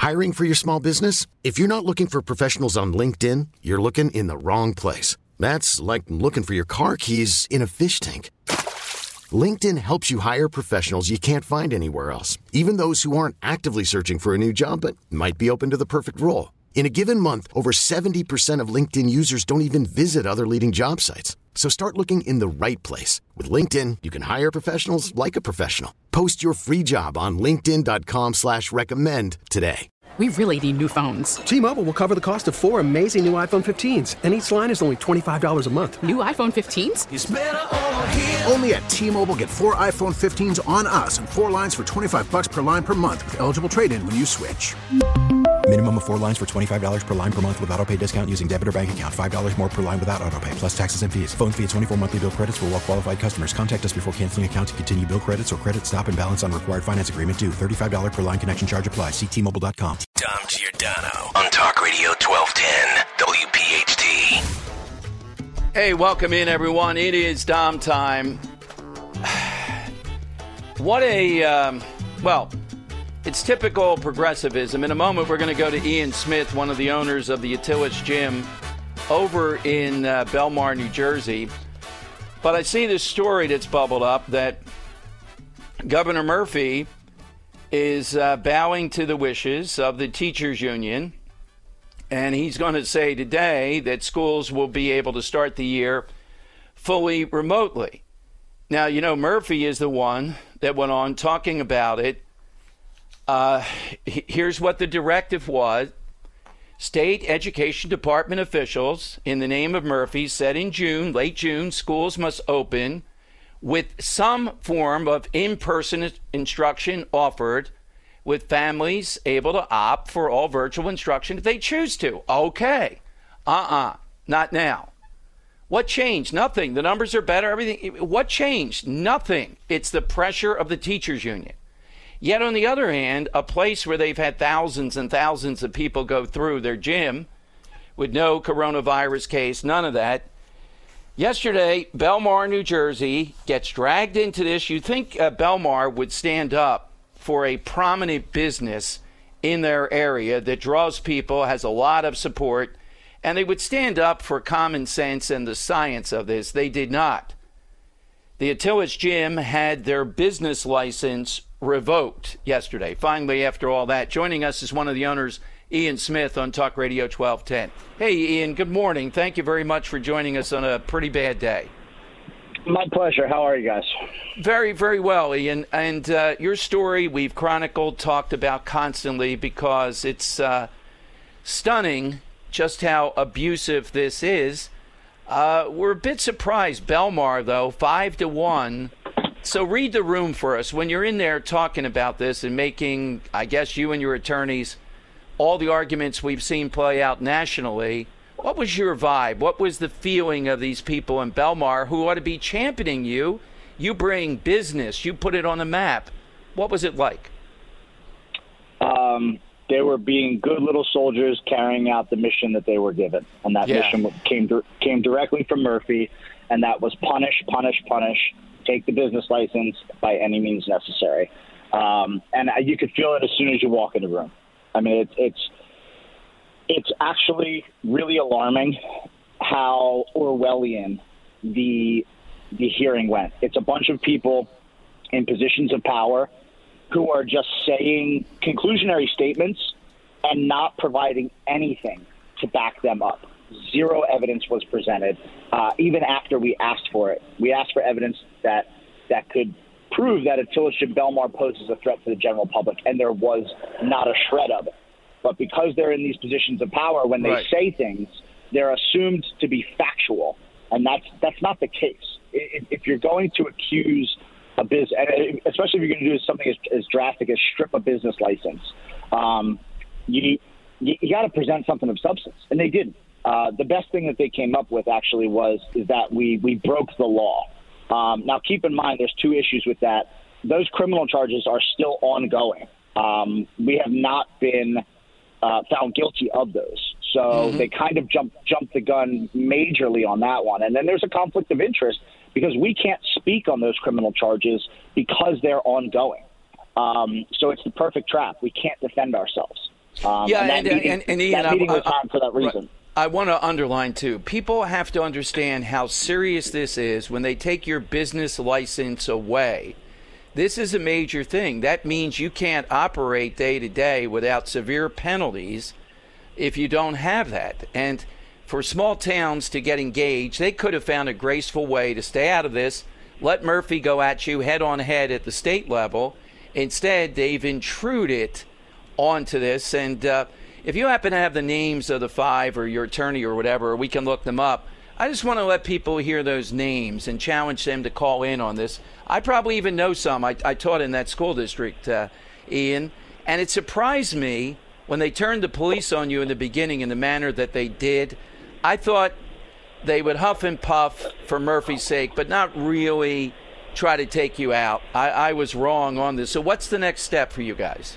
Hiring for your small business? If you're not looking for professionals on LinkedIn, you're looking in the wrong place. That's like looking for your car keys in a fish tank. LinkedIn helps you hire professionals you can't find anywhere else, even those who aren't actively searching for a new job but might be open to the perfect role. In a given month, over 70% of LinkedIn users don't even visit other leading job sites. So start looking in the right place. With LinkedIn, you can hire professionals like a professional. Post your free job on linkedin.com/recommend today. We really need new phones. T-Mobile will cover the cost of 4 amazing new iPhone 15s, and each line is only $25 a month. New iPhone 15s? It's better over here. Only at T-Mobile, get 4 iPhone 15s on us and 4 lines for $25 per line per month with eligible trade-in when you switch. Minimum of 4 lines for $25 per line per month with autopay discount using debit or bank account. $5 more per line without autopay, plus taxes and fees. Phone fee at 24 monthly bill credits for well-qualified customers. Contact us before canceling account to continue bill credits or credit stop and balance on required finance agreement due. $35 per line connection charge applies. See T-Mobile.com. Dom Giordano on Talk Radio 1210 WPHT. Hey, welcome in, everyone. It is Dom time. What a, it's typical progressivism. In a moment, we're going to go to Ian Smith, one of the owners of the Atilis Gym over in Belmar, New Jersey. But I see this story that's bubbled up that Governor Murphy is bowing to the wishes of the teachers union. And he's going to say today that schools will be able to start the year fully remotely. Now, you know, Murphy is the one that went on talking about it. Here's what the directive was. State Education Department officials, in the name of Murphy, said in June, late June, schools must open with some form of in-person instruction offered, with families able to opt for all virtual instruction if they choose to. Okay. Not now. What changed? Nothing. The numbers are better. Everything. What changed? Nothing. It's the pressure of the teachers union. Yet, on the other hand, a place where they've had thousands and thousands of people go through their gym with no coronavirus case, none of that. Yesterday, Belmar, New Jersey, gets dragged into this. You'd think Belmar would stand up for a prominent business in their area that draws people, has a lot of support, and they would stand up for common sense and the science of this. They did not. The Atilis Gym had their business license revoked yesterday. Finally, after all that, joining us is one of the owners, Ian Smith, on Talk Radio 1210. Hey, Ian, good morning. Thank you very much for joining us on a pretty bad day. My pleasure. How are you guys? Very, very well, Ian. And your story we've chronicled, talked about constantly because it's stunning just how abusive this is. We're a bit surprised. Belmar, though, 5-1. So read the room for us. When you're in there talking about this and making, I guess you and your attorneys, all the arguments we've seen play out nationally, what was your vibe? What was the feeling of these people in Belmar who ought to be championing you? You bring business. You put it on the map. What was it like? They were being good little soldiers carrying out the mission that they were given. And that mission came directly from Murphy, and that was punish, punish, punish. Take the business license by any means necessary. And you could feel it as soon as you walk in the room. I mean, it's actually really alarming how Orwellian the hearing went. It's a bunch of people in positions of power who are just saying conclusionary statements and not providing anything to back them up. Zero evidence was presented, even after we asked for it. We asked for evidence that could prove that Atilis Gym Belmar poses a threat to the general public, and there was not a shred of it. But because they're in these positions of power, when they say things, they're assumed to be factual, and that's not the case. If you're going to accuse a business, especially if you're going to do something as drastic as strip a business license, you got to present something of substance, and they didn't. The best thing that they came up with actually is that we broke the law. Now, keep in mind, there's two issues with that. Those criminal charges are still ongoing. We have not been found guilty of those. So they kind of jumped the gun majorly on that one. And then there's a conflict of interest because we can't speak on those criminal charges because they're ongoing. So it's the perfect trap. We can't defend ourselves. And Ian, that meeting was on for that reason. I want to underline, too, people have to understand how serious this is when they take your business license away. This is a major thing. That means you can't operate day to day without severe penalties if you don't have that. And for small towns to get engaged, they could have found a graceful way to stay out of this, let Murphy go at you head on head at the state level. Instead, they've intruded onto this. And if you happen to have the names of the 5 or your attorney or whatever, we can look them up. I just want to let people hear those names and challenge them to call in on this. I probably even know some. I taught in that school district, Ian, and it surprised me when they turned the police on you in the beginning in the manner that they did. I thought they would huff and puff for Murphy's sake, but not really try to take you out. I was wrong on this. So what's the next step for you guys?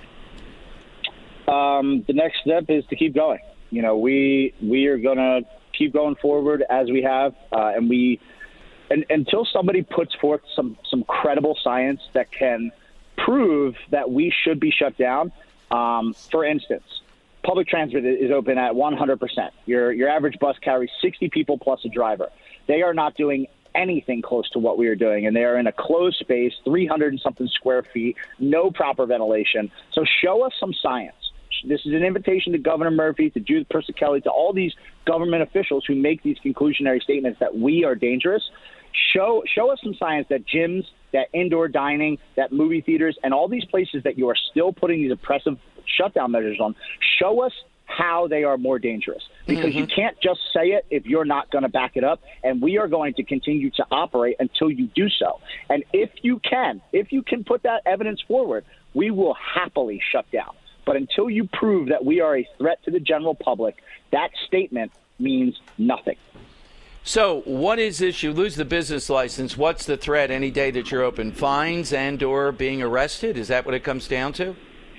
The next step is to keep going. You know, we are going to keep going forward as we have, and until somebody puts forth some credible science that can prove that we should be shut down. For instance, public transit is open at 100%. Your average bus carries 60 people plus a driver. They are not doing anything close to what we are doing, and they are in a closed space, 300 and something square feet, no proper ventilation. So show us some science. This is an invitation to Governor Murphy, to Judith Persichilli, to all these government officials who make these conclusionary statements that we are dangerous. Show us some science that gyms, that indoor dining, that movie theaters, and all these places that you are still putting these oppressive shutdown measures on, show us how they are more dangerous. Because you can't just say it if you're not going to back it up, and we are going to continue to operate until you do so. And if you can put that evidence forward, we will happily shut down. But until you prove that we are a threat to the general public, that statement means nothing. So what is this? You lose the business license. What's the threat any day that you're open? Fines and or being arrested? Is that what it comes down to?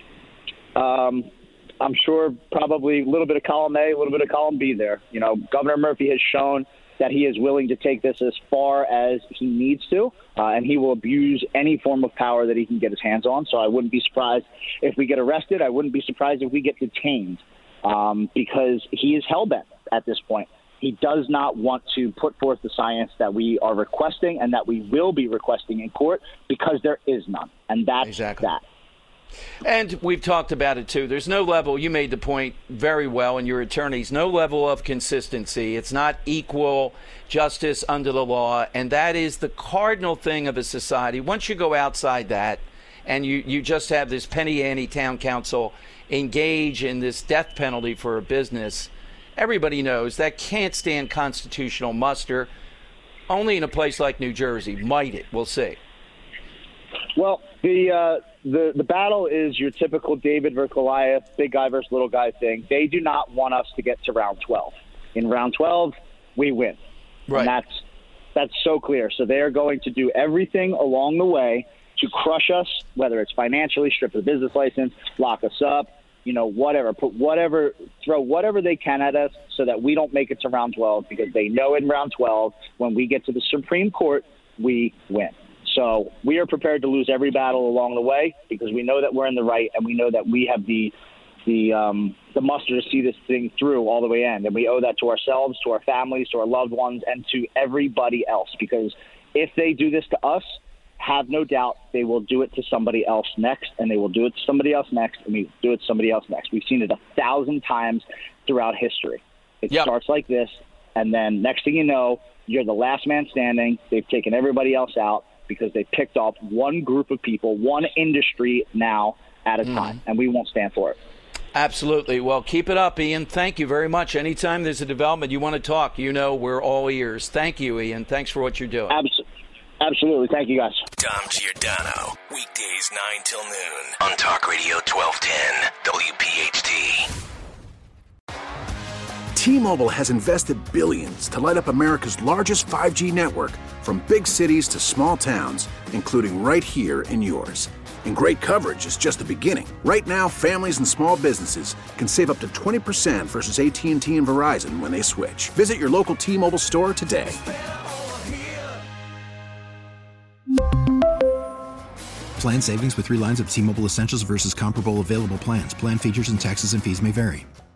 I'm sure probably a little bit of column A, a little bit of column B there. You know, Governor Murphy has shown that he is willing to take this as far as he needs to, and he will abuse any form of power that he can get his hands on. So I wouldn't be surprised if we get arrested. I wouldn't be surprised if we get detained, because he is hell-bent at this point. He does not want to put forth the science that we are requesting and that we will be requesting in court, because there is none. And that's that. And we've talked about it, too. There's no level. You made the point very well, and your attorneys, no level of consistency. It's not equal justice under the law. And that is the cardinal thing of a society. Once you go outside that and you just have this penny ante town council engage in this death penalty for a business, everybody knows that can't stand constitutional muster. Only in a place like New Jersey might it. We'll see. Well, the battle is your typical David versus Goliath, big guy versus little guy thing. They do not want us to get to round 12. In round 12, we win. Right. And that's so clear. So they are going to do everything along the way to crush us, whether it's financially, strip the business license, lock us up, you know, whatever, throw whatever they can at us so that we don't make it to round 12, because they know in round 12, when we get to the Supreme Court, we win. So we are prepared to lose every battle along the way, because we know that we're in the right, and we know that we have the muster to see this thing through all the way in. And we owe that to ourselves, to our families, to our loved ones, and to everybody else. Because if they do this to us, have no doubt they will do it to somebody else next, and they will do it to somebody else next, and we do it to somebody else next. We've seen it 1,000 times throughout history. It starts like this, and then next thing you know, you're the last man standing. They've taken everybody else out, because they picked off one group of people, one industry now at a time, and we won't stand for it. Absolutely. Well, keep it up, Ian. Thank you very much. Anytime there's a development you want to talk, you know we're all ears. Thank you, Ian. Thanks for what you're doing. Absolutely. Thank you, guys. Dom Giordano, weekdays 9 till noon on Talk Radio 1210 WPHT. T-Mobile has invested billions to light up America's largest 5G network, from big cities to small towns, including right here in yours. And great coverage is just the beginning. Right now, families and small businesses can save up to 20% versus AT&T and Verizon when they switch. Visit your local T-Mobile store today. Plan savings with 3 lines of T-Mobile Essentials versus comparable available plans. Plan features and taxes and fees may vary.